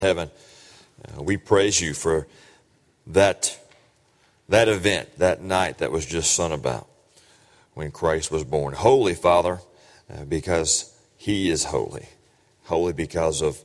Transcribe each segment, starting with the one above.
heaven, we praise you for that event, that night that was just sung about when Christ was born. Holy, Father, because he is holy. Holy because of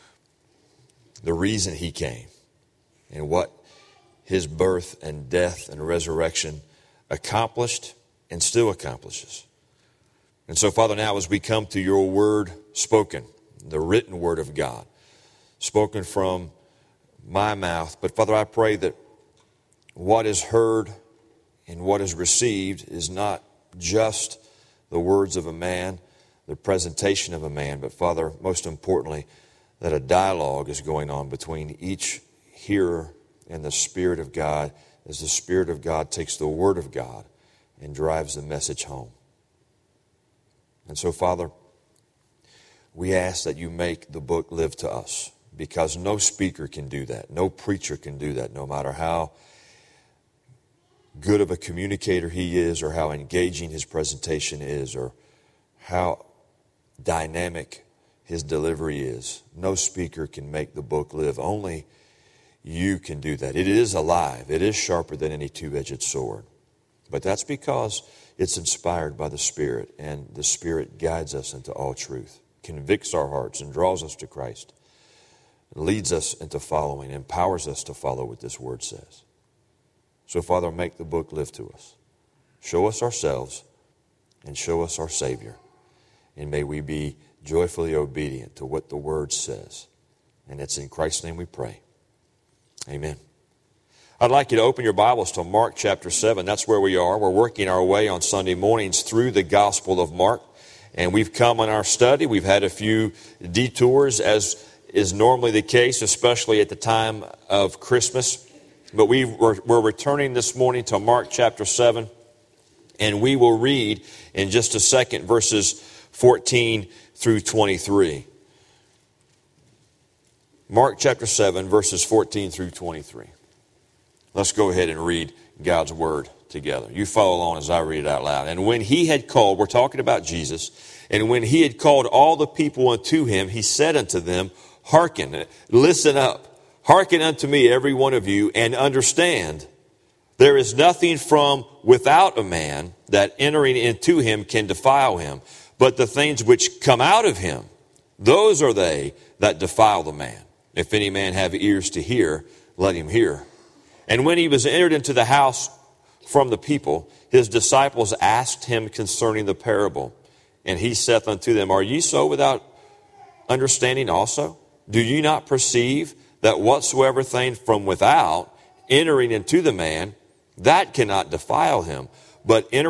the reason he came and what his birth and death and resurrection accomplished and still accomplishes. And so, Father, now as we come to your word spoken, the written word of God, spoken from my mouth, but Father, I pray that what is heard and what is received is not just the words of a man, the presentation of a man, but Father, most importantly, that a dialogue is going on between each hearer and the Spirit of God as the Spirit of God takes the Word of God and drives the message home. And so, Father, we ask that you make the book live to us, because no speaker can do that. No preacher can do that, no matter how good of a communicator he is or how engaging his presentation is or how dynamic his delivery is. No speaker can make the book live. Only you can do that. It is alive. It is sharper than any two-edged sword. But that's because it's inspired by the Spirit, and the Spirit guides us into all truth, convicts our hearts and draws us to Christ, leads us into following, empowers us to follow what this word says. So, Father, make the book live to us. Show us ourselves and show us our Savior. And may we be joyfully obedient to what the word says. And it's in Christ's name we pray. Amen. I'd like you to open your Bibles to Mark chapter 7. That's where we are. We're working our way on Sunday mornings through the Gospel of Mark. And we've come on our study. We've had a few detours, as is normally the case, especially at the time of Christmas. But we're returning this morning to Mark chapter 7. And we will read in just a second verses 14 through 23. Mark chapter 7, verses 14 through 23. Let's go ahead and read God's word together. You follow along as I read it out loud. And when he had called, we're talking about Jesus, and when he had called all the people unto him, he said unto them, Hearken, listen up, hearken unto me, every one of you, and understand. There is nothing from without a man that entering into him can defile him, but the things which come out of him, those are they that defile the man. If any man have ears to hear, let him hear. And when he was entered into the house from the people, his disciples asked him concerning the parable. And he saith unto them, Are ye so without understanding also? Do ye not perceive that whatsoever thing from without entering into the man, that cannot defile him, but it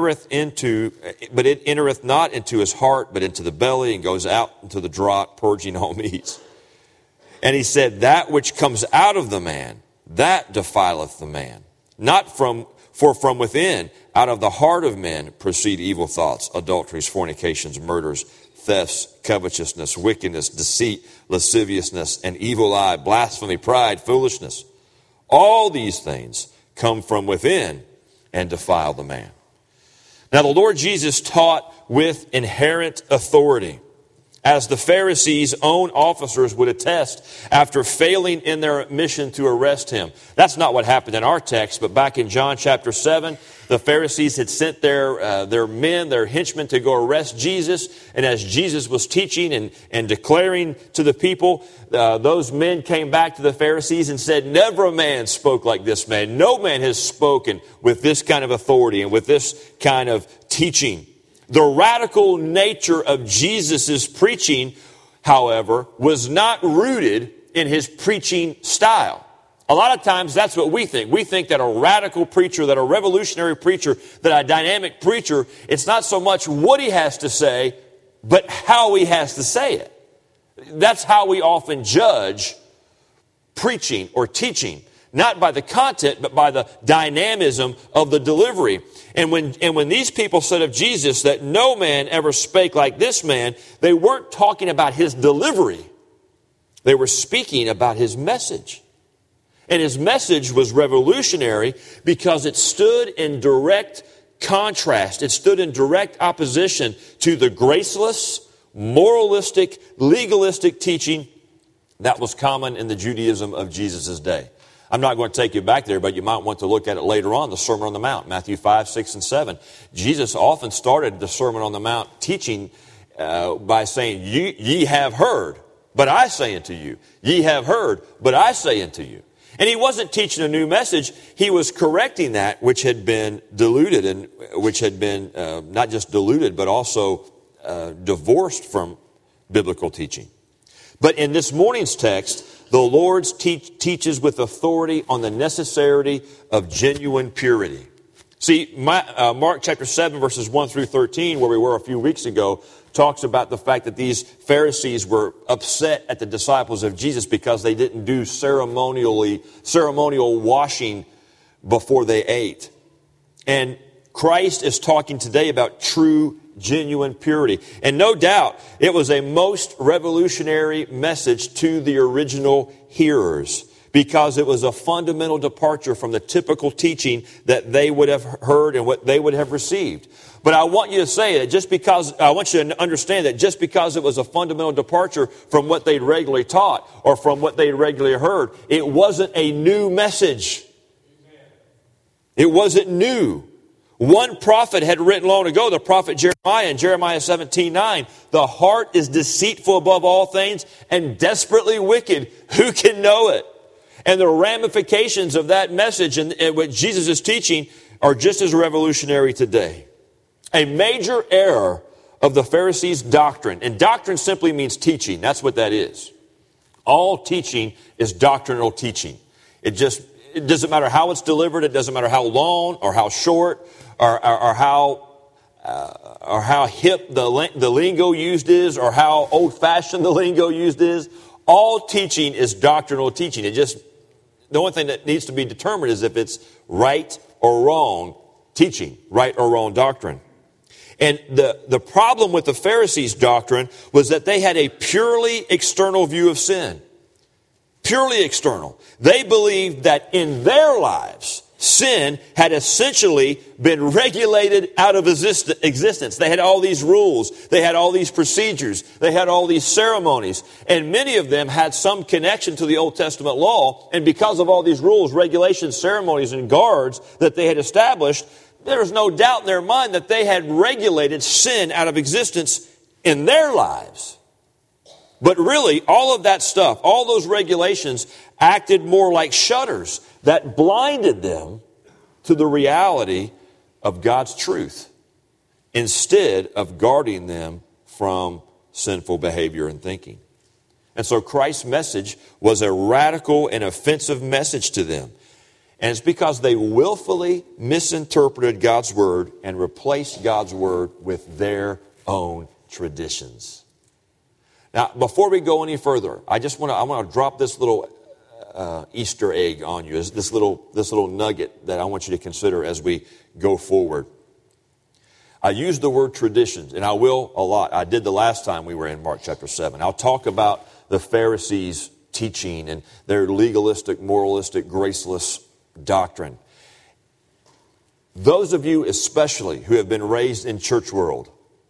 entereth not into his heart, but into the belly, and goes out into the draught, purging all meats. And he said, That which comes out of the man, that defileth the man. For from within, out of the heart of men, proceed evil thoughts, adulteries, fornications, murders, thefts, covetousness, wickedness, deceit, lasciviousness, an evil eye, blasphemy, pride, foolishness. All these things come from within and defile the man. Now the Lord Jesus taught with inherent authority, as the Pharisees' own officers would attest after failing in their mission to arrest him. That's not what happened in our text, but back in John chapter 7, the Pharisees had sent their men, their henchmen, to go arrest Jesus. And as Jesus was teaching and declaring to the people, those men came back to the Pharisees and said, Never a man spoke like this man. No man has spoken with this kind of authority and with this kind of teaching. The radical nature of Jesus' preaching, however, was not rooted in his preaching style. A lot of times that's what we think. We think that a radical preacher, that a revolutionary preacher, that a dynamic preacher, it's not so much what he has to say, but how he has to say it. That's how we often judge preaching or teaching. Not by the content, but by the dynamism of the delivery. And when these people said of Jesus that no man ever spake like this man, they weren't talking about his delivery. They were speaking about his message. And his message was revolutionary because it stood in direct contrast. It stood in direct opposition to the graceless, moralistic, legalistic teaching That was common in the Judaism of Jesus' day. I'm not going to take you back there, but you might want to look at it later on, the Sermon on the Mount, Matthew 5, 6, and 7. Jesus often started the Sermon on the Mount teaching by saying, ye have heard, but I say unto you. Ye have heard, but I say unto you. And he wasn't teaching a new message. He was correcting that which had been diluted and which had been not just diluted, but also divorced from biblical teaching. But in this morning's text, the Lord teaches with authority on the necessity of genuine purity. See, Mark chapter 7, verses 1 through 13, where we were a few weeks ago, talks about the fact that these Pharisees were upset at the disciples of Jesus because they didn't do ceremonial washing before they ate. And Christ is talking today about true, genuine purity. And no doubt, it was a most revolutionary message to the original hearers, because it was a fundamental departure from the typical teaching that they would have heard and what they would have received. But I want you to I want you to understand that just because it was a fundamental departure from what they'd regularly taught or from what they'd regularly heard, it wasn't a new message. It wasn't new. One prophet had written long ago, the prophet Jeremiah, in Jeremiah 17:9, the heart is deceitful above all things and desperately wicked. Who can know it? And the ramifications of that message and what Jesus is teaching are just as revolutionary today. A major error of the Pharisees' doctrine, and doctrine simply means teaching. That's what that is. All teaching is doctrinal teaching. It doesn't matter how it's delivered. It doesn't matter how long or how short or how hip the lingo used is or how old-fashioned the lingo used is. All teaching is doctrinal teaching. The only thing that needs to be determined is if it's right or wrong teaching, right or wrong doctrine. And the problem with the Pharisees' doctrine was that they had a purely external view of sin. Purely external. They believed that in their lives, sin had essentially been regulated out of existence. They had all these rules. They had all these procedures. They had all these ceremonies. And many of them had some connection to the Old Testament law. And because of all these rules, regulations, ceremonies, and guards that they had established, there was no doubt in their mind that they had regulated sin out of existence in their lives. But really, all of that stuff, all those regulations acted more like shutters that blinded them to the reality of God's truth instead of guarding them from sinful behavior and thinking. And so Christ's message was a radical and offensive message to them. And it's because they willfully misinterpreted God's word and replaced God's word with their own traditions. Now, before we go any further, I want to drop this little Easter egg on you, this little nugget that I want you to consider as we go forward. I use the word traditions, and I will a lot. I did the last time we were in Mark chapter 7. I'll talk about the Pharisees' teaching and their legalistic, moralistic, graceless doctrine. Those of you especially who have been raised in church world,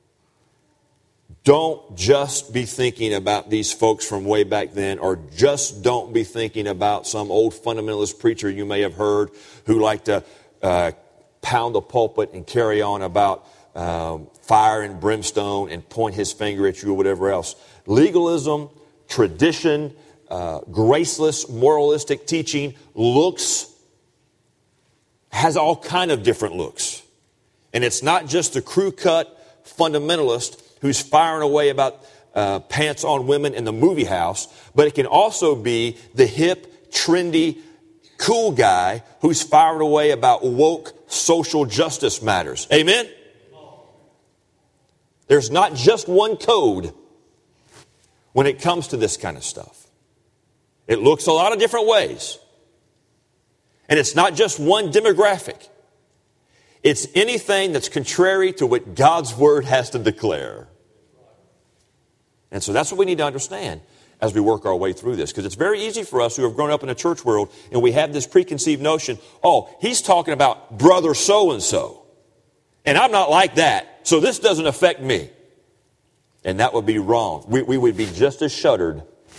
don't just be thinking about these folks from way back then, or just don't be thinking about some old fundamentalist preacher you may have heard who liked to pound the pulpit and carry on about fire and brimstone and point his finger at you or whatever else. Legalism, tradition, graceless, moralistic teaching has all kind of different looks. And it's not just the crew-cut fundamentalist who's firing away about pants on women in the movie house, but it can also be the hip, trendy, cool guy who's firing away about woke social justice matters. Amen? There's not just one code when it comes to this kind of stuff. It looks a lot of different ways. And it's not just one demographic. It's anything that's contrary to what God's word has to declare. And so that's what we need to understand as we work our way through this. Because it's very easy for us who have grown up in a church world and we have this preconceived notion, oh, he's talking about brother so-and-so. And I'm not like that, so this doesn't affect me. And that would be wrong. We would be just as shuttered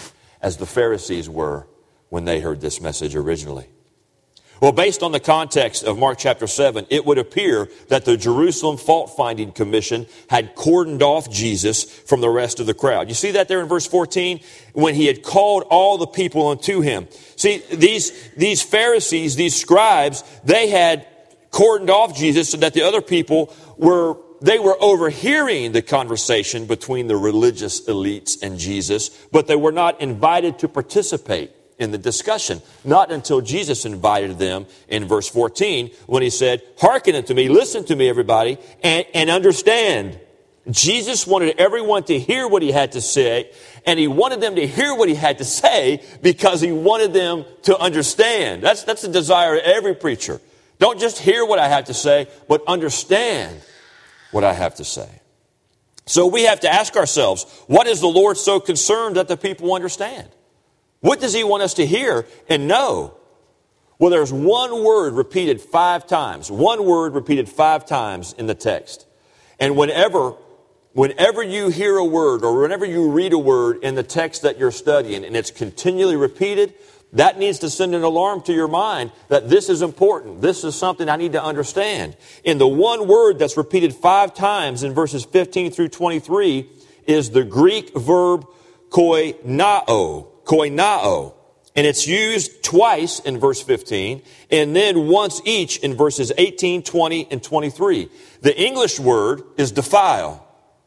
as the Pharisees were when they heard this message originally. Well, based on the context of Mark chapter 7, it would appear that the Jerusalem Fault-Finding Commission had cordoned off Jesus from the rest of the crowd. You see that there in verse 14? When he had called all the people unto him. See, these Pharisees, these scribes, they had cordoned off Jesus so that the other people were overhearing the conversation between the religious elites and Jesus, but they were not invited to participate in the discussion. Not until Jesus invited them in verse 14 when he said, "Hearken unto me, listen to me, everybody, and understand." Jesus wanted everyone to hear what he had to say, and he wanted them to hear what he had to say because he wanted them to understand. That's the desire of every preacher. Don't just hear what I have to say, but understand what I have to say. So we have to ask ourselves, what is the Lord so concerned that the people understand? What does he want us to hear and know? Well, there's one word repeated 5 times. One word repeated 5 times in the text. And whenever you hear a word or whenever you read a word in the text that you're studying and it's continually repeated, that needs to send an alarm to your mind that this is important. This is something I need to understand. In the one word that's repeated 5 times in verses 15 through 23 is the Greek verb koinao. Koinao. And it's used twice in verse 15 and then once each in verses 18, 20, and 23. The English word is defile.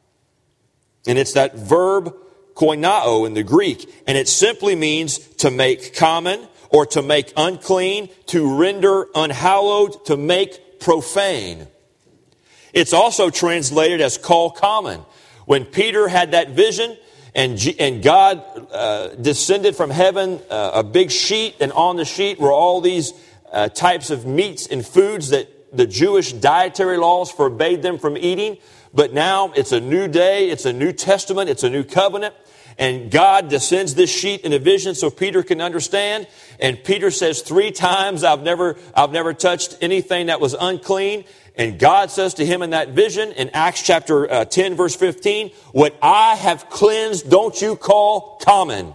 And it's that verb koinao in the Greek. And it simply means to make common or to make unclean, to render unhallowed, to make profane. It's also translated as call common. When Peter had that vision, and God descended from heaven, a big sheet, and on the sheet were all these types of meats and foods that the Jewish dietary laws forbade them from eating. But now it's a new day, it's a new testament, it's a new covenant. And God descends this sheet in a vision so Peter can understand. And Peter says 3 times, I've never touched anything that was unclean. And God says to him in that vision in Acts chapter 10 verse 15, what I have cleansed, don't you call common.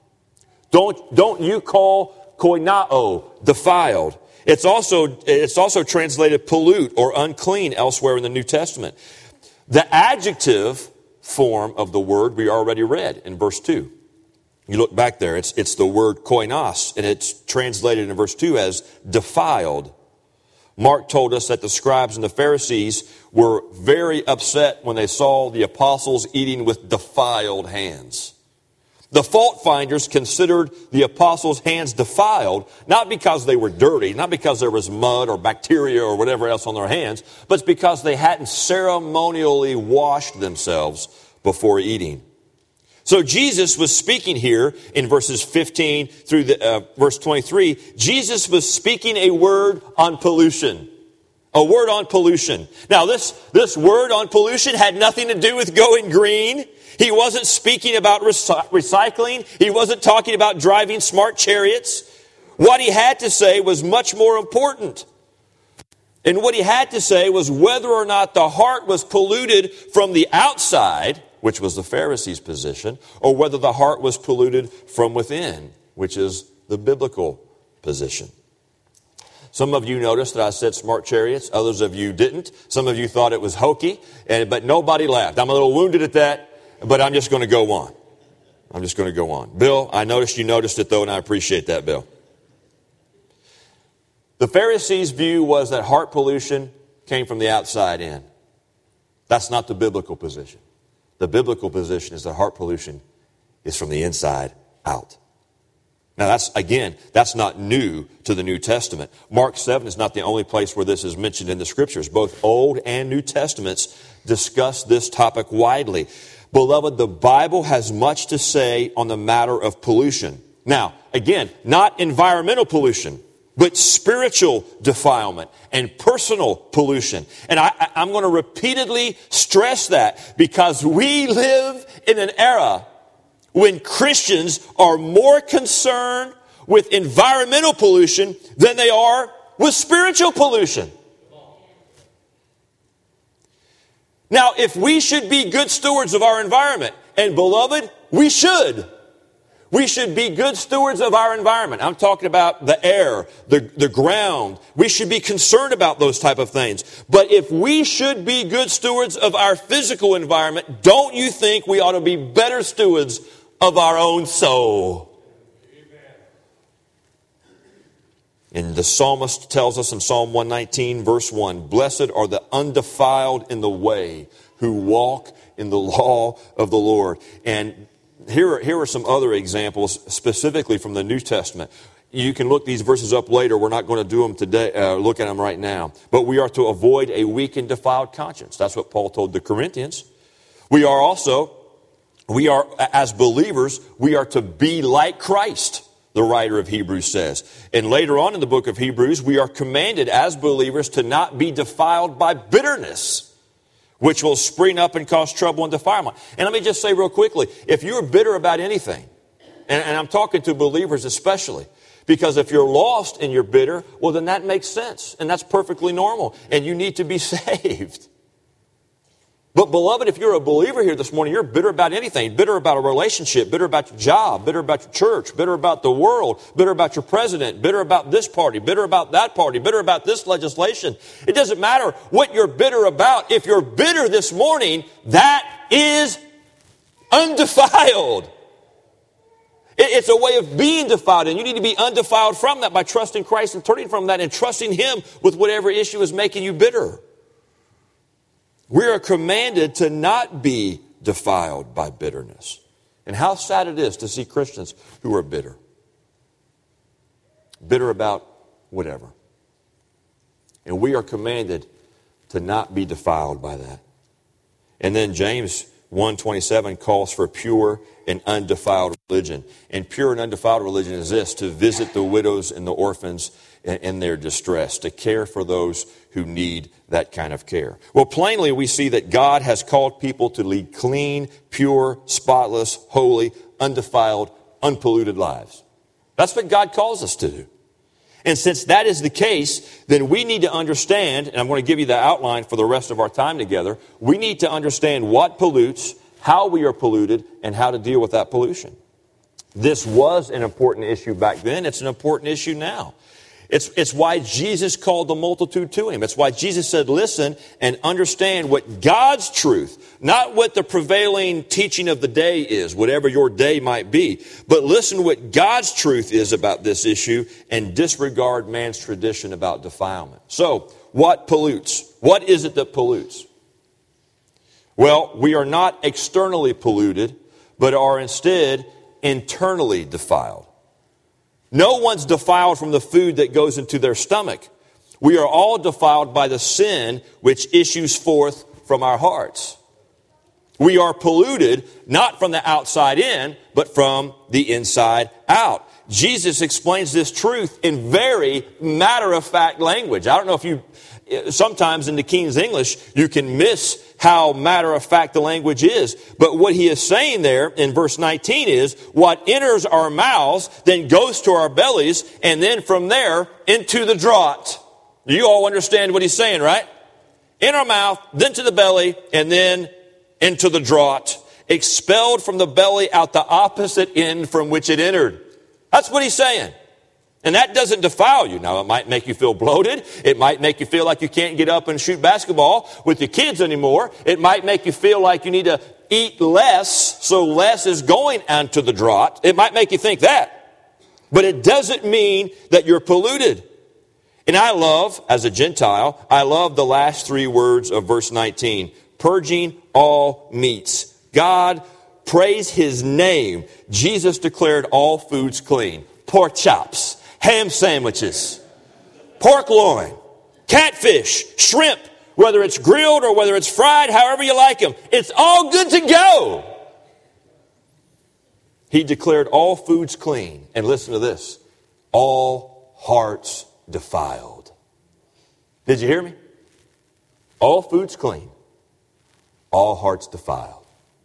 Don't you call koinao, defiled. It's also translated pollute or unclean elsewhere in the New Testament. The adjective form of the word we already read in verse 2. You look back there, it's the word koinos, and it's translated in verse 2 as defiled. Mark told us that the scribes and the Pharisees were very upset when they saw the apostles eating with defiled hands. The fault finders considered the apostles' hands defiled, not because they were dirty, not because there was mud or bacteria or whatever else on their hands, but it's because they hadn't ceremonially washed themselves before eating. So Jesus was speaking here in verses 15 through verse 23. Jesus was speaking a word on pollution. A word on pollution. Now this word on pollution had nothing to do with going green. He wasn't speaking about recycling. He wasn't talking about driving smart chariots. What he had to say was much more important. And what he had to say was whether or not the heart was polluted from the outside, which was the Pharisees' position, or whether the heart was polluted from within, which is the biblical position. Some of you noticed that I said smart chariots. Others of you didn't. Some of you thought it was hokey, but nobody laughed. I'm a little wounded at that, but I'm just going to go on. I'm just going to go on. Bill, I noticed you noticed it, though, and I appreciate that, Bill. The Pharisees' view was that heart pollution came from the outside in. That's not the biblical position. The biblical position is that heart pollution is from the inside out. Now that's not new to the New Testament. Mark 7 is not the only place where this is mentioned in the Scriptures. Both Old and New Testaments discuss this topic widely. Beloved, the Bible has much to say on the matter of pollution. Now, again, not environmental pollution, but spiritual defilement and personal pollution. And I'm going to repeatedly stress that because we live in an era when Christians are more concerned with environmental pollution than they are with spiritual pollution. Now, if we should be good stewards of our environment, and beloved, we should. We should be good stewards of our environment. I'm talking about the air, the ground. We should be concerned about those type of things. But if we should be good stewards of our physical environment, don't you think we ought to be better stewards of our own soul? And the psalmist tells us in Psalm 119, verse 1, "Blessed are the undefiled in the way who walk in the law of the Lord." And here are some other examples specifically from the New Testament. You can look these verses up later. We're not going to do them today, look at them right now. But we are to avoid a weak and defiled conscience. That's what Paul told the Corinthians. We are, as believers, we are to be like Christ, the writer of Hebrews says. And later on in the book of Hebrews, we are commanded as believers to not be defiled by bitterness, which will spring up and cause trouble and defilement. And let me just say real quickly, if you're bitter about anything, and I'm talking to believers especially, because if you're lost and you're bitter, well, then that makes sense. And that's perfectly normal. And you need to be saved. But beloved, if you're a believer here this morning, you're bitter about anything. Bitter about a relationship, bitter about your job, bitter about your church, bitter about the world, bitter about your president, bitter about this party, bitter about that party, bitter about this legislation. It doesn't matter what you're bitter about. If you're bitter this morning, that is undefiled. It's a way of being defiled, and you need to be undefiled from that by trusting Christ and turning from that and trusting Him with whatever issue is making you bitter. We are commanded to not be defiled by bitterness. And how sad it is to see Christians who are bitter. Bitter about whatever. And we are commanded to not be defiled by that. And then James 1:27 calls for pure and undefiled religion. And pure and undefiled religion is this: to visit the widows and the orphans in their distress, to care for those who need that kind of care. Well, plainly we see that God has called people to lead clean, pure, spotless, holy, undefiled, unpolluted lives. That's what God calls us to do. And since that is the case, then we need to understand, and I'm going to give you the outline for the rest of our time together, we need to understand what pollutes, how we are polluted, and how to deal with that pollution. This was an important issue back then. It's an important issue now. It's why Jesus called the multitude to Him. It's why Jesus said, listen and understand what God's truth, not what the prevailing teaching of the day is, whatever your day might be, but listen what God's truth is about this issue and disregard man's tradition about defilement. So, what pollutes? What is it that pollutes? Well, we are not externally polluted, but are instead internally defiled. No one's defiled from the food that goes into their stomach. We are all defiled by the sin which issues forth from our hearts. We are polluted not from the outside in, but from the inside out. Jesus explains this truth in very matter-of-fact language. I don't know if you, sometimes in the King's English, you can miss how matter-of-fact the language is. But what he is saying there in verse 19 is, what enters our mouths then goes to our bellies, and then from there into the draught. You all understand what he's saying, right? In our mouth, then to the belly, and then into the draught. Expelled from the belly out the opposite end from which it entered. That's what he's saying. And that doesn't defile you. Now, it might make you feel bloated. It might make you feel like you can't get up and shoot basketball with your kids anymore. It might make you feel like you need to eat less, so less is going onto the draught. It might make you think that. But it doesn't mean that you're polluted. And I love, as a Gentile, I love the last three words of verse 19. Purging all meats. God, praise His name. Jesus declared all foods clean. Pork chops, ham sandwiches, pork loin, catfish, shrimp, whether it's grilled or whether it's fried, however you like them. It's all good to go. He declared all foods clean. And listen to this. All hearts defiled. Did you hear me? All foods clean. All hearts defiled.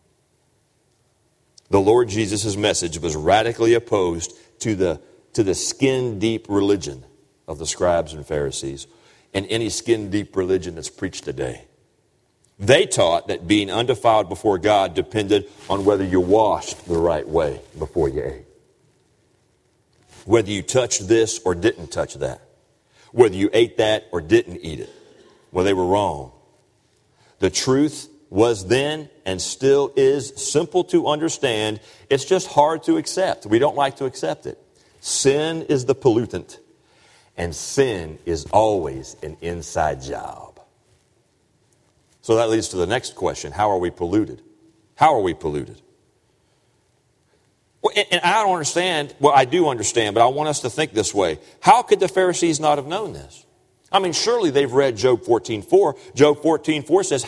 The Lord Jesus' message was radically opposed to the skin-deep religion of the scribes and Pharisees and any skin-deep religion that's preached today. They taught that being undefiled before God depended on whether you washed the right way before you ate. whether you touched this or didn't touch that, whether you ate that or didn't eat it. Well, they were wrong. The truth was then and still is simple to understand. It's just hard to accept. We don't like to accept it. Sin is the pollutant, and sin is always an inside job. So that leads to the next question. How are we polluted? How are we polluted? Well, and I don't understand. Well, I do understand, but I want us to think this way. How could the Pharisees not have known this? I mean, surely they've read Job 14:4. Job 14:4 says,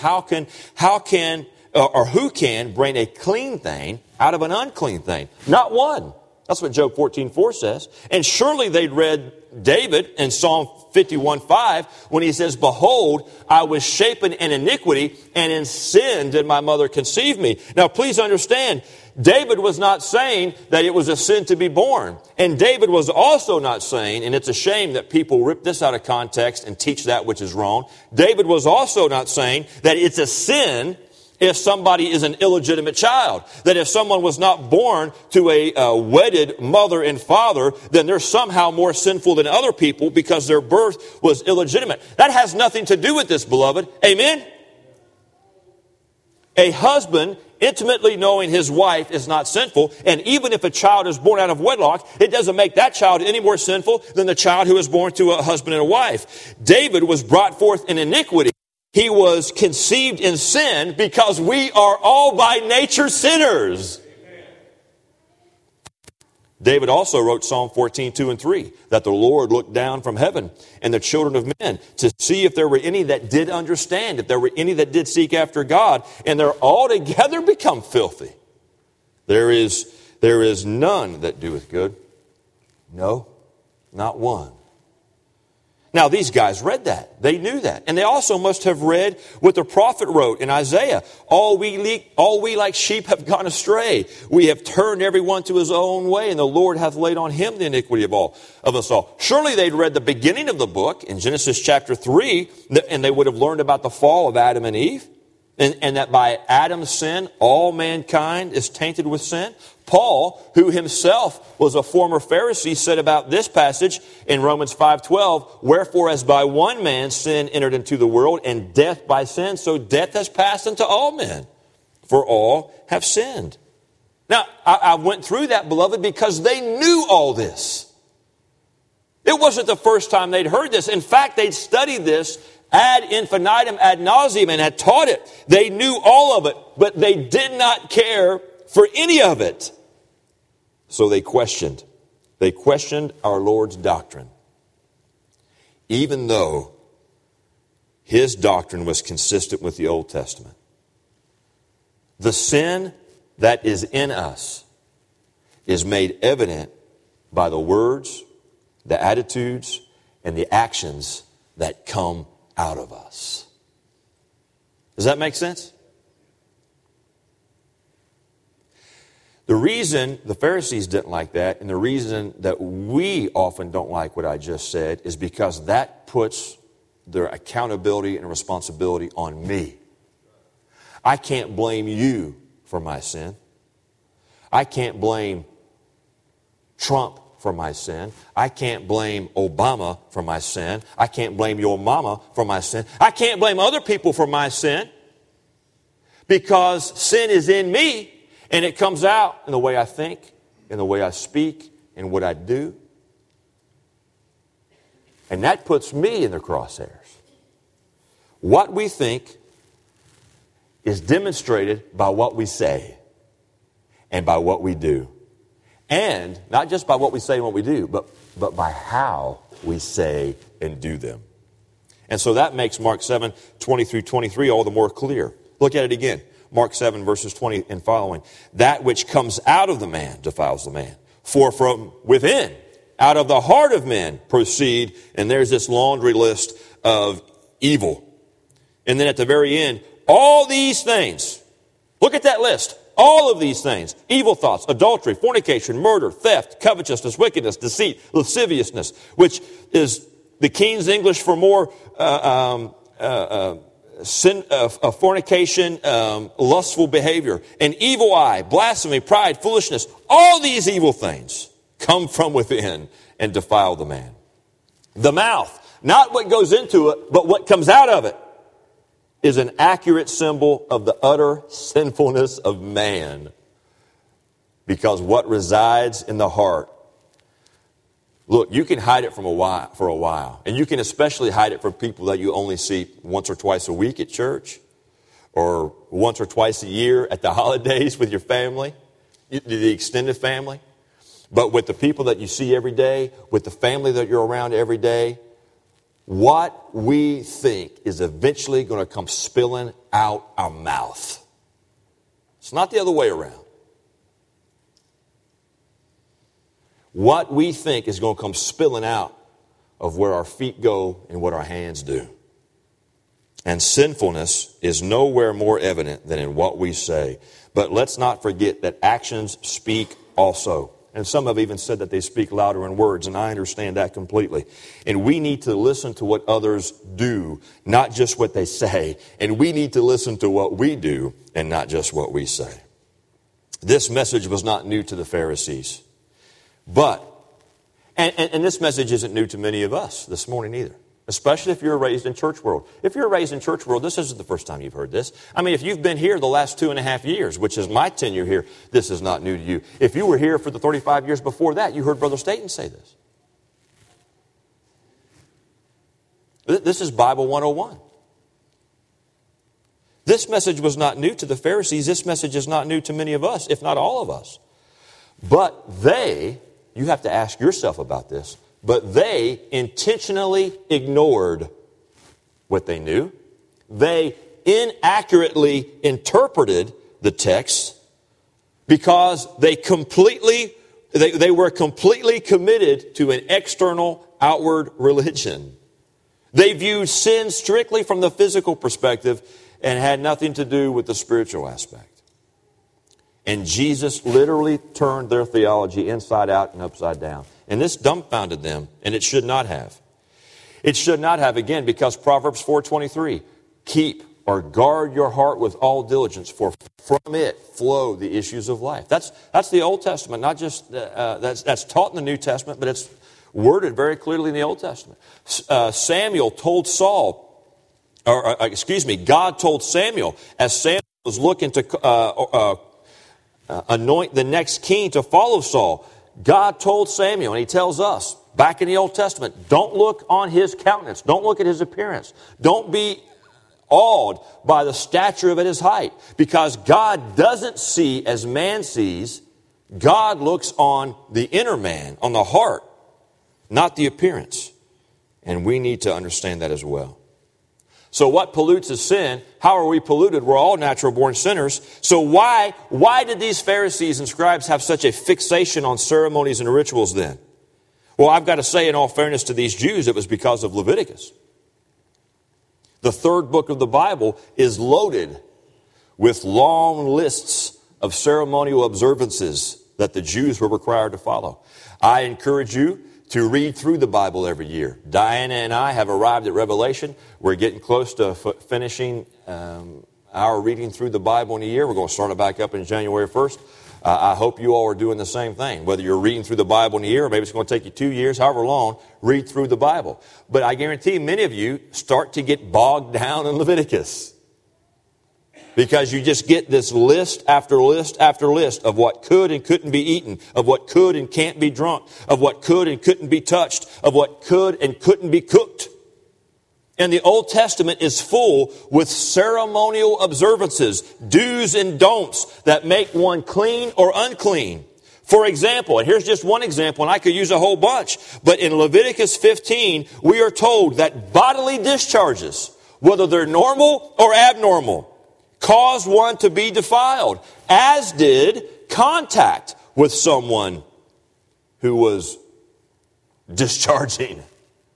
who can bring a clean thing out of an unclean thing? Not one. That's what Job 14:4 says. And surely they'd read David in Psalm 51:5 when he says, behold, I was shapen in iniquity, and in sin did my mother conceive me. Now, please understand, David was not saying that it was a sin to be born. And David was also not saying, and it's a shame that people rip this out of context and teach that which is wrong. David was also not saying that it's a sin if somebody is an illegitimate child. That if someone was not born to a wedded mother and father, then they're somehow more sinful than other people because their birth was illegitimate. That has nothing to do with this, beloved. Amen? A husband intimately knowing his wife is not sinful, and even if a child is born out of wedlock, it doesn't make that child any more sinful than the child who is born to a husband and a wife. David was brought forth in iniquity. He was conceived in sin because we are all by nature sinners. David also wrote Psalm 14:2 and 3, that the Lord looked down from heaven and the children of men to see if there were any that did understand, if there were any that did seek after God, and they're altogether become filthy. There is none that doeth good. No, not one. Now, these guys read that. They knew that. And they also must have read what the prophet wrote in Isaiah. All we like sheep have gone astray. We have turned everyone to his own way, and the Lord hath laid on him the iniquity of us all. Surely they'd read the beginning of the book in Genesis chapter 3, and they would have learned about the fall of Adam and Eve, and that by Adam's sin, all mankind is tainted with sin. Paul, who himself was a former Pharisee, said about this passage in Romans 5:12, wherefore as by one man sin entered into the world, and death by sin, so death has passed unto all men, for all have sinned. Now, I went through that, beloved, because they knew all this. It wasn't the first time they'd heard this. In fact, they'd studied this ad infinitum, ad nauseum, and had taught it. They knew all of it, but they did not care for any of it. So they questioned. They questioned our Lord's doctrine, even though his doctrine was consistent with the Old Testament. The sin that is in us is made evident by the words, the attitudes, and the actions that come out of us. Does that make sense? The reason the Pharisees didn't like that, and the reason that we often don't like what I just said, is because that puts their accountability and responsibility on me. I can't blame you for my sin. I can't blame Trump for my sin. I can't blame Obama for my sin. I can't blame your mama for my sin. I can't blame other people for my sin, because sin is in me. And it comes out in the way I think, in the way I speak, in what I do. And that puts me in the crosshairs. What we think is demonstrated by what we say and by what we do. And not just by what we say and what we do, but by how we say and do them. And so that makes Mark 7:20 through 23 all the more clear. Look at it again. Mark 7, verses 20 and following. That which comes out of the man defiles the man. For from within, out of the heart of men proceed, and there's this laundry list of evil. And then at the very end, all these things. Look at that list. All of these things. Evil thoughts, adultery, fornication, murder, theft, covetousness, wickedness, deceit, lasciviousness, which is the King's English for more sin, fornication, lustful behavior, an evil eye, blasphemy, pride, foolishness, all these evil things. come from within and defile the man. The mouth, not what goes into it, but what comes out of it, is an accurate symbol of the utter sinfulness of man. Because what resides in the heart, look, you can hide it for a while. And you can especially hide it from people that you only see once or twice a week at church, or once or twice a year at the holidays with your family, the extended family. But with the people that you see every day, with the family that you're around every day, what we think is eventually going to come spilling out our mouth. It's not the other way around. What we think is going to come spilling out of where our feet go and what our hands do. And sinfulness is nowhere more evident than in what we say. But let's not forget that actions speak also. And some have even said that they speak louder in words, and I understand that completely. And we need to listen to what others do, not just what they say. And we need to listen to what we do and not just what we say. This message was not new to the Pharisees. But, and this message isn't new to many of us this morning either. Especially if you're raised in church world. If you're raised in church world, this isn't the first time you've heard this. I mean, if you've been here the last 2.5 years, which is my tenure here, this is not new to you. If you were here for the 35 years before that, you heard Brother Staten say this. This is Bible 101. This message was not new to the Pharisees. This message is not new to many of us, if not all of us. But they, you have to ask yourself about this, but they intentionally ignored what they knew. They inaccurately interpreted the text because they were completely committed to an external, outward religion. They viewed sin strictly from the physical perspective and had nothing to do with the spiritual aspect. And Jesus literally turned their theology inside out and upside down. And this dumbfounded them, and it should not have. It should not have, again, because Proverbs 4:23, keep or guard your heart with all diligence, for from it flow the issues of life. That's the Old Testament, not just that's taught in the New Testament, but it's worded very clearly in the Old Testament. Samuel told God told Samuel, as Samuel was looking to anoint the next king to follow Saul, God told Samuel, and he tells us, back in the Old Testament, don't look on his countenance. Don't look at his appearance. Don't be awed by the stature of his height. Because God doesn't see as man sees. God looks on the inner man, on the heart, not the appearance. And we need to understand that as well. So what pollutes is sin? How are we polluted? We're all natural-born sinners. So why did these Pharisees and scribes have such a fixation on ceremonies and rituals then? Well, I've got to say, in all fairness to these Jews, it was because of Leviticus. The third book of the Bible is loaded with long lists of ceremonial observances that the Jews were required to follow. I encourage you to read through the Bible every year. Diana and I have arrived at Revelation. We're getting close to finishing our reading through the Bible in a year. We're going to start it back up in January 1st. I hope you all are doing the same thing. Whether you're reading through the Bible in a year, or maybe it's going to take you 2 years, however long, read through the Bible. But I guarantee many of you start to get bogged down in Leviticus. Because you just get this list after list after list of what could and couldn't be eaten, of what could and can't be drunk, of what could and couldn't be touched, of what could and couldn't be cooked. And the Old Testament is full with ceremonial observances, do's and don'ts that make one clean or unclean. For example, and here's just one example, and I could use a whole bunch, but in Leviticus 15, we are told that bodily discharges, whether they're normal or abnormal, cause one to be defiled, as did contact with someone who was discharging.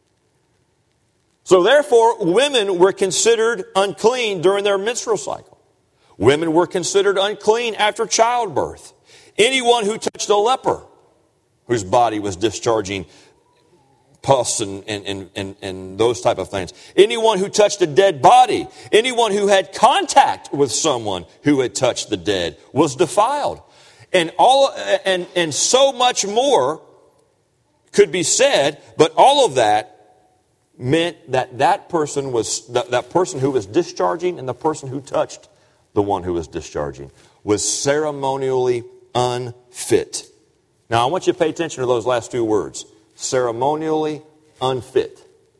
So therefore, women were considered unclean during their menstrual cycle. Women were considered unclean after childbirth. Anyone who touched a leper, whose body was discharging pus and those type of things. Anyone who touched a dead body, anyone who had contact with someone who had touched the dead was defiled. And so much more could be said, but all of that meant that that person who was discharging and the person who touched the one who was discharging was ceremonially unfit. Now, I want you to pay attention to those last two words. Ceremonially unfit.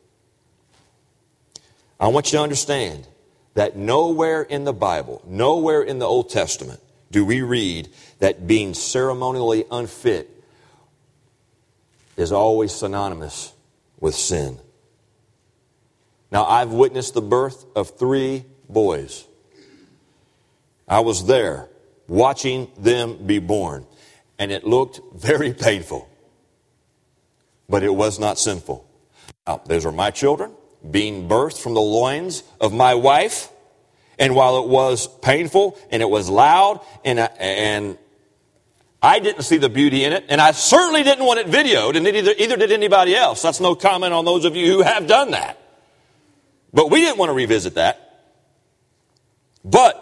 I want you to understand that nowhere in the Bible, nowhere in the Old Testament, do we read that being ceremonially unfit is always synonymous with sin. Now, I've witnessed the birth of 3 boys. I was there watching them be born, and it looked very painful, but it was not sinful. Now, those are my children being birthed from the loins of my wife, and while it was painful and it was loud, and I didn't see the beauty in it, and I certainly didn't want it videoed, and either did anybody else. That's no comment on those of you who have done that. But we didn't want to revisit that. But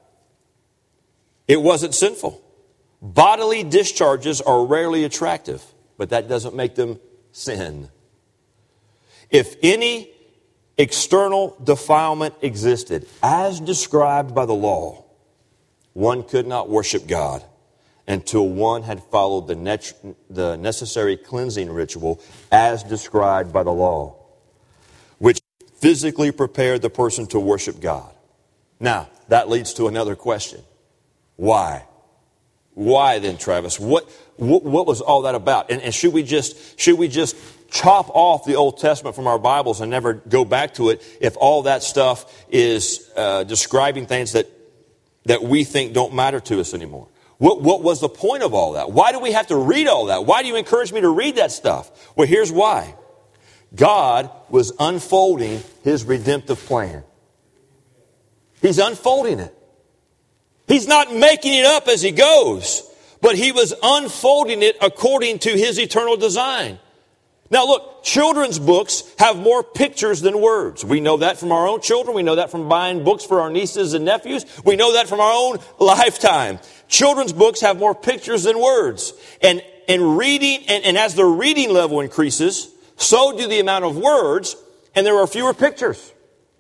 it wasn't sinful. Bodily discharges are rarely attractive, but that doesn't make them sin. If any external defilement existed, as described by the law, one could not worship God until one had followed the necessary cleansing ritual as described by the law, which physically prepared the person to worship God. Now, that leads to another question. Why? Why then, Travis? What was all that about? And should we just chop off the Old Testament from our Bibles and never go back to it if all that stuff is describing things that we think don't matter to us anymore? What was the point of all that? Why do we have to read all that? Why do you encourage me to read that stuff? Well, here's why. God was unfolding His redemptive plan. He's unfolding it. He's not making it up as He goes, but He was unfolding it according to His eternal design. Now look, children's books have more pictures than words. We know that from our own children. We know that from buying books for our nieces and nephews. We know that from our own lifetime. Children's books have more pictures than words. And reading, and as the reading level increases, so do the amount of words, and there are fewer pictures.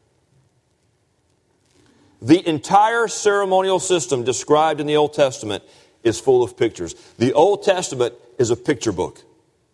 The entire ceremonial system described in the Old Testament is full of pictures. The Old Testament is a picture book.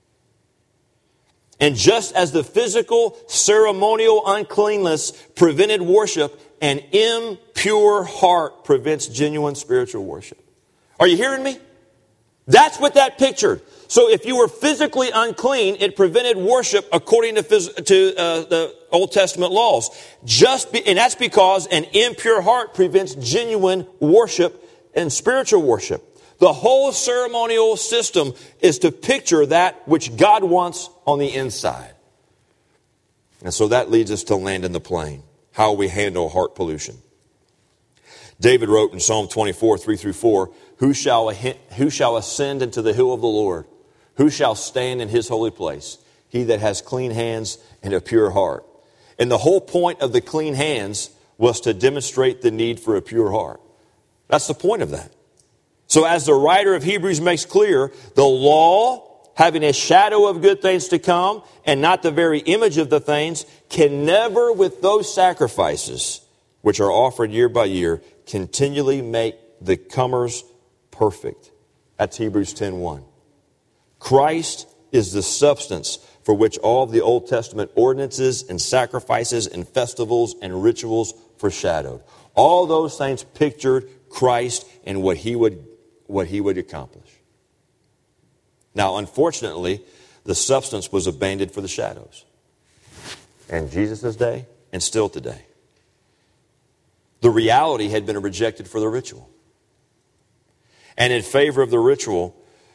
And just as the physical ceremonial uncleanness prevented worship, an impure heart prevents genuine spiritual worship. Are you hearing me? That's what that pictured. So if you were physically unclean, it prevented worship according to the Old Testament laws. And that's because an impure heart prevents genuine worship and spiritual worship. The whole ceremonial system is to picture that which God wants on the inside. And so that leads us to land in the plane, how we handle heart pollution. David wrote in Psalm 24, 3-4, Who shall ascend into the hill of the Lord? Who shall stand in His holy place? He that has clean hands and a pure heart. And the whole point of the clean hands was to demonstrate the need for a pure heart. That's the point of that. So as the writer of Hebrews makes clear, the law, having a shadow of good things to come and not the very image of the things, can never, with those sacrifices which are offered year by year, continually make the comers perfect. That's Hebrews 10:1. Christ is the substance for which all of the Old Testament ordinances and sacrifices and festivals and rituals foreshadowed. All those things pictured Christ and what He would accomplish. Now, unfortunately, the substance was abandoned for the shadows. In Jesus' day and still today. The reality had been rejected for the ritual. And in favor of the ritual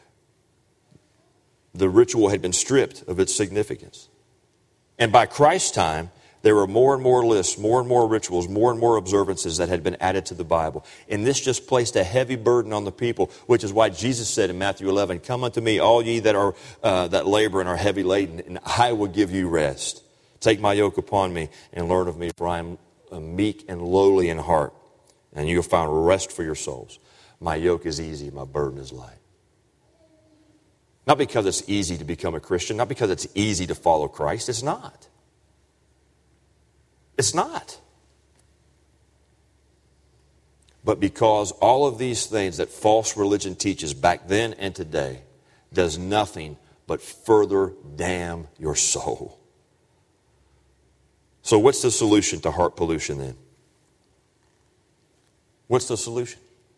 had been stripped of its significance. And by Christ's time, there were more and more lists, more and more rituals, more and more observances that had been added to the Bible. And this just placed a heavy burden on the people, which is why Jesus said in Matthew 11, Come unto me, all ye that labor and are heavy laden, and I will give you rest. Take my yoke upon me and learn of me, for I am meek and lowly in heart, and you will find rest for your souls. My yoke is easy, my burden is light. Not because it's easy to become a Christian, not because it's easy to follow Christ. It's not. It's not. But because all of these things that false religion teaches back then and today does nothing but further damn your soul. So what's the solution to heart pollution then? What's the solution?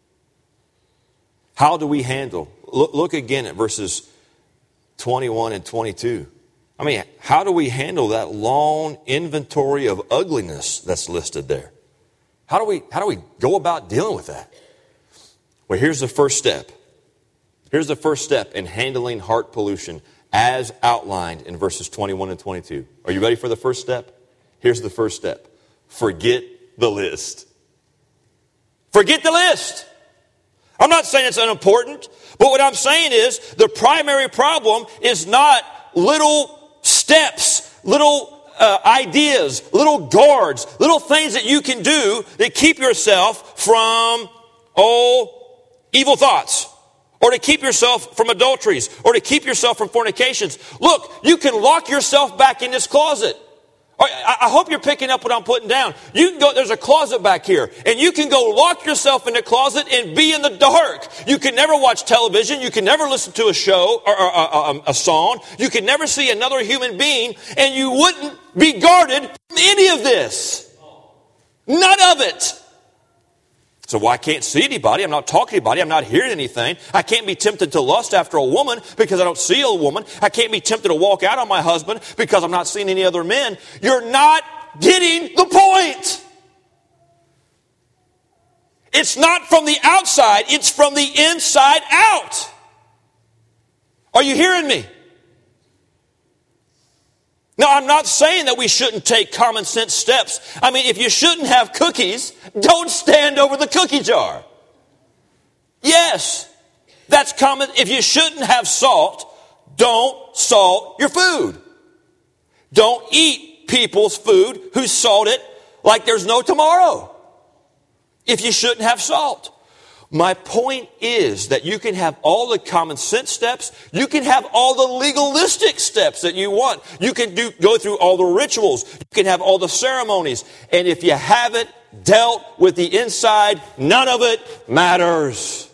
How do we handle? Look again at verses 21 and 22. I mean, how do we handle that long inventory of ugliness that's listed there? How do we go about dealing with that? Well, here's the first step. Here's the first step in handling heart pollution as outlined in verses 21 and 22. Are you ready for the first step? Here's the first step. Forget the list. Forget the list. I'm not saying it's unimportant, but what I'm saying is the primary problem is not little steps, little ideas, little guards, little things that you can do that keep yourself from, evil thoughts, or to keep yourself from adulteries, or to keep yourself from fornications. Look, you can lock yourself back in this closet. I hope you're picking up what I'm putting down. You can go, there's a closet back here, and you can go lock yourself in the closet and be in the dark. You can never watch television. You can never listen to a show or a song. You can never see another human being, and you wouldn't be guarded from any of this. None of it. So I can't see anybody. I'm not talking to anybody. I'm not hearing anything. I can't be tempted to lust after a woman because I don't see a woman. I can't be tempted to walk out on my husband because I'm not seeing any other men. You're not getting the point. It's not from the outside. It's from the inside out. Are you hearing me? Now, I'm not saying that we shouldn't take common sense steps. I mean, if you shouldn't have cookies, don't stand over the cookie jar. Yes, that's common. If you shouldn't have salt, don't salt your food. Don't eat people's food who salt it like there's no tomorrow. If you shouldn't have salt. My point is that you can have all the common sense steps. You can have all the legalistic steps that you want. You can go through all the rituals. You can have all the ceremonies. And if you haven't dealt with the inside, none of it matters.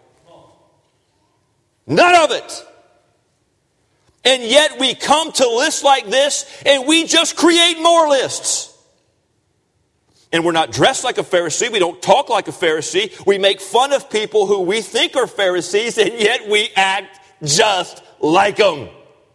None of it. And yet we come to lists like this and we just create more lists. And we're not dressed like a Pharisee. We don't talk like a Pharisee. We make fun of people who we think are Pharisees, and yet we act just like them.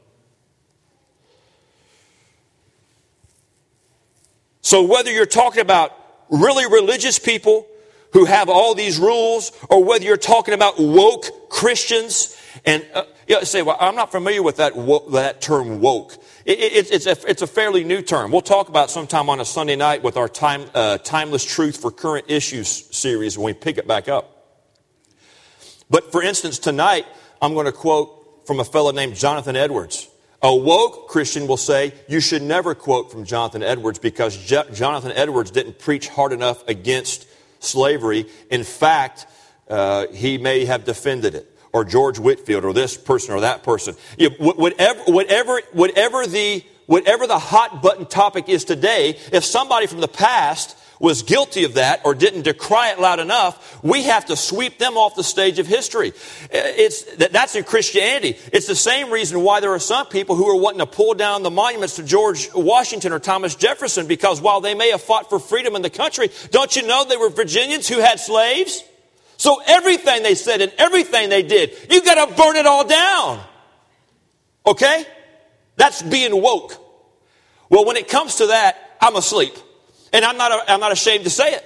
So whether you're talking about really religious people who have all these rules, or whether you're talking about woke Christians, and say, well, I'm not familiar with that term woke. It's a fairly new term. We'll talk about sometime on a Sunday night with our Timeless Truth for Current Issues series when we pick it back up. But for instance, tonight, I'm going to quote from a fellow named Jonathan Edwards. A woke Christian will say, you should never quote from Jonathan Edwards because Jonathan Edwards didn't preach hard enough against slavery. In fact, he may have defended it. Or George Whitefield, or this person, or that person. Whatever the hot button topic is today, if somebody from the past was guilty of that or didn't decry it loud enough, we have to sweep them off the stage of history. That's in Christianity. It's the same reason why there are some people who are wanting to pull down the monuments to George Washington or Thomas Jefferson, because while they may have fought for freedom in the country, don't you know they were Virginians who had slaves? So everything they said and everything they did, you got to burn it all down. Okay? That's being woke. Well, when it comes to that, I'm asleep. And I'm not ashamed to say it.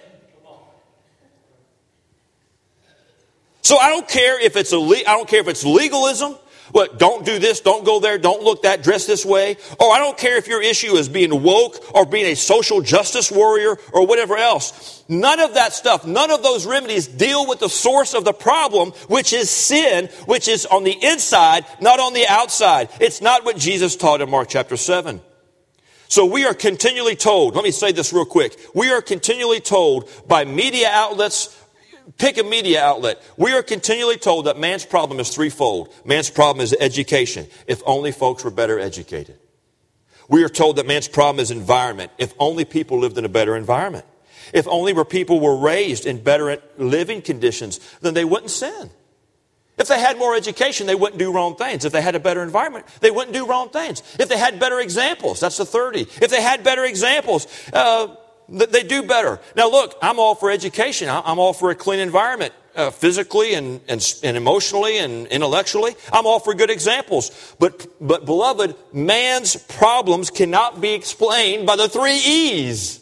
So I don't care if it's legalism. Well, don't do this, don't go there, don't look that, dress this way. Or I don't care if your issue is being woke or being a social justice warrior or whatever else. None of that stuff, none of those remedies deal with the source of the problem, which is sin, which is on the inside, not on the outside. It's not what Jesus taught in Mark chapter 7. So we are continually told, let me say this real quick. We are continually told by media outlets, Pick a media outlet. We are continually told that man's problem is threefold. Man's problem is education. If only folks were better educated. We are told that man's problem is environment. If only people lived in a better environment. If only people were raised in better living conditions, then they wouldn't sin. If they had more education, they wouldn't do wrong things. If they had a better environment, they wouldn't do wrong things. If they had better examples, that's the 30. If they had better examples, they do better. Now look, I'm all for education. I'm all for a clean environment, physically and emotionally and intellectually. I'm all for good examples. But beloved, man's problems cannot be explained by the 3 E's.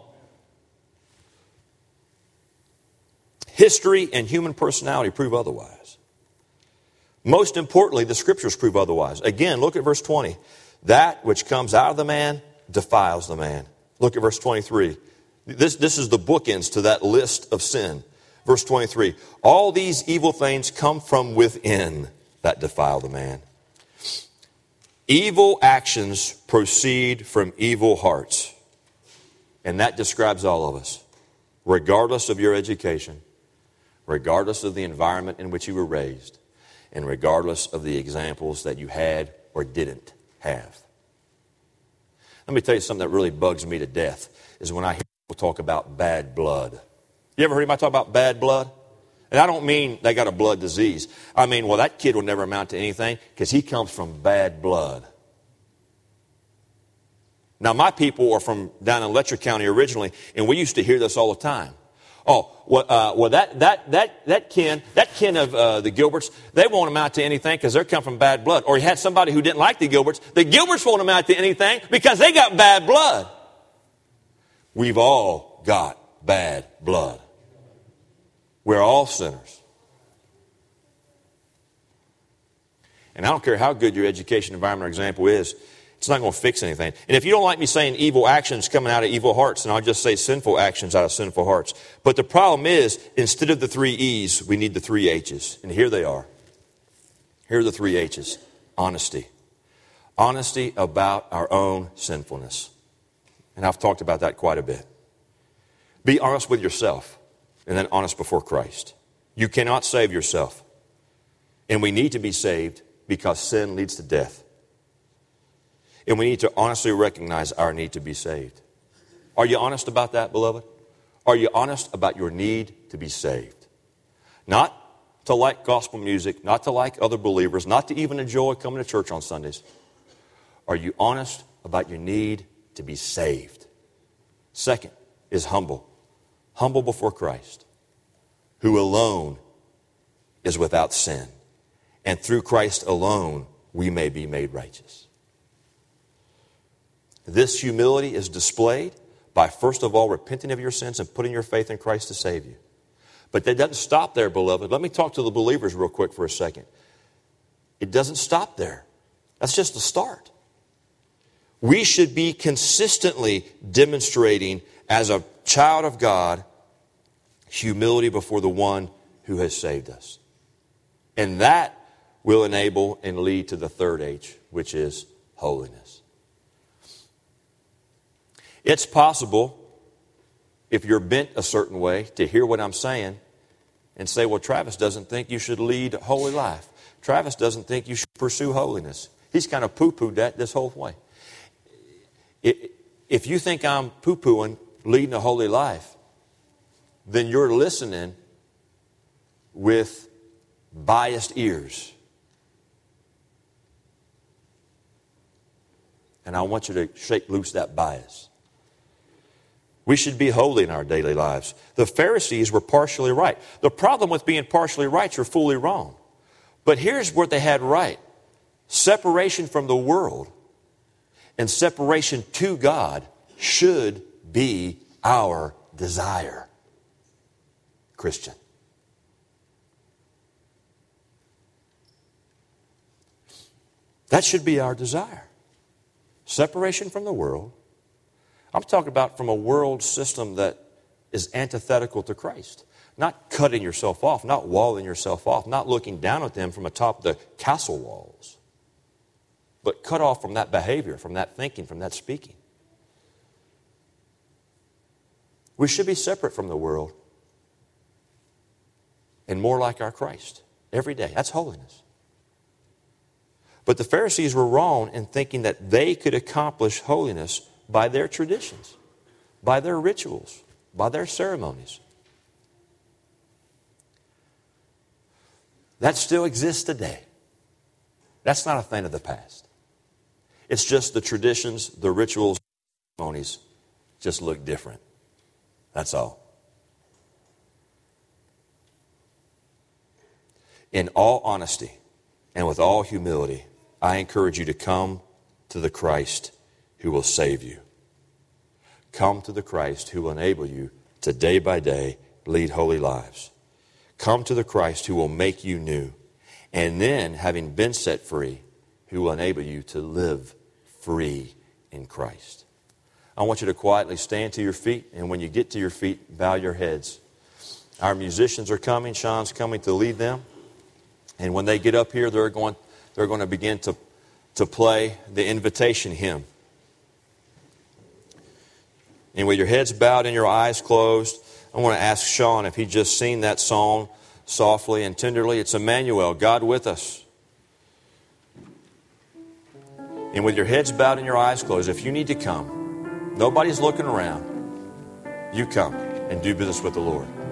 History and human personality prove otherwise. Most importantly, the scriptures prove otherwise. Again, look at verse 20. That which comes out of the man defiles the man. Look at verse 23. This is the bookends to that list of sin. Verse 23. All these evil things come from within that defile the man. Evil actions proceed from evil hearts. And that describes all of us. Regardless of your education, regardless of the environment in which you were raised, and regardless of the examples that you had or didn't have. Let me tell you something that really bugs me to death, is when I hear people talk about bad blood. You ever heard anybody talk about bad blood? And I don't mean they got a blood disease. I mean, well, that kid will never amount to anything because he comes from bad blood. Now, my people are from down in Letcher County originally, and we used to hear this all the time. Oh, well, that kin of the Gilberts, they won't amount to anything because they come from bad blood. Or you had somebody who didn't like the Gilberts won't amount to anything because they got bad blood. We've all got bad blood. We're all sinners. And I don't care how good your education, environment, or example is, it's not going to fix anything. And if you don't like me saying evil actions coming out of evil hearts, then I'll just say sinful actions out of sinful hearts. But the problem is, instead of the 3 E's, we need the 3 H's. And here they are. Here are the 3 H's. Honesty. Honesty about our own sinfulness. And I've talked about that quite a bit. Be honest with yourself, and then honest before Christ. You cannot save yourself. And we need to be saved because sin leads to death. And we need to honestly recognize our need to be saved. Are you honest about that, beloved? Are you honest about your need to be saved? Not to like gospel music, not to like other believers, not to even enjoy coming to church on Sundays. Are you honest about your need to be saved? Second is humble. Humble before Christ, who alone is without sin. And through Christ alone, we may be made righteous. This humility is displayed by, first of all, repenting of your sins and putting your faith in Christ to save you. But that doesn't stop there, beloved. Let me talk to the believers real quick for a second. It doesn't stop there. That's just the start. We should be consistently demonstrating, as a child of God, humility before the one who has saved us. And that will enable and lead to the 3rd H, which is holiness. It's possible, if you're bent a certain way, to hear what I'm saying and say, well, Travis doesn't think you should lead a holy life. Travis doesn't think you should pursue holiness. He's kind of poo-pooed that this whole way. If you think I'm poo-pooing leading a holy life, then you're listening with biased ears. And I want you to shake loose that bias. We should be holy in our daily lives. The Pharisees were partially right. The problem with being partially right, you're fully wrong. But here's what they had right. Separation from the world and separation to God should be our desire, Christian. That should be our desire. Separation from the world. I'm talking about from a world system that is antithetical to Christ. Not cutting yourself off, not walling yourself off, not looking down at them from atop the castle walls. But cut off from that behavior, from that thinking, from that speaking. We should be separate from the world. and more like our Christ every day. That's holiness. But the Pharisees were wrong in thinking that they could accomplish holiness by their traditions, by their rituals, by their ceremonies. That still exists today. That's not a thing of the past. It's just the traditions, the rituals, the ceremonies just look different. That's all. In all honesty and with all humility, I encourage you to come to the Christ who will save you. Come to the Christ who will enable you to day by day lead holy lives. Come to the Christ who will make you new. And then, having been set free, who will enable you to live free in Christ. I want you to quietly stand to your feet, and when you get to your feet, bow your heads. Our musicians are coming. Sean's coming to lead them. And when they get up here, they're going to begin to play the invitation hymn. And with your heads bowed and your eyes closed, I want to ask Sean if he just sing that song softly and tenderly. It's Emmanuel, God with us. And with your heads bowed and your eyes closed, if you need to come, nobody's looking around, you come and do business with the Lord.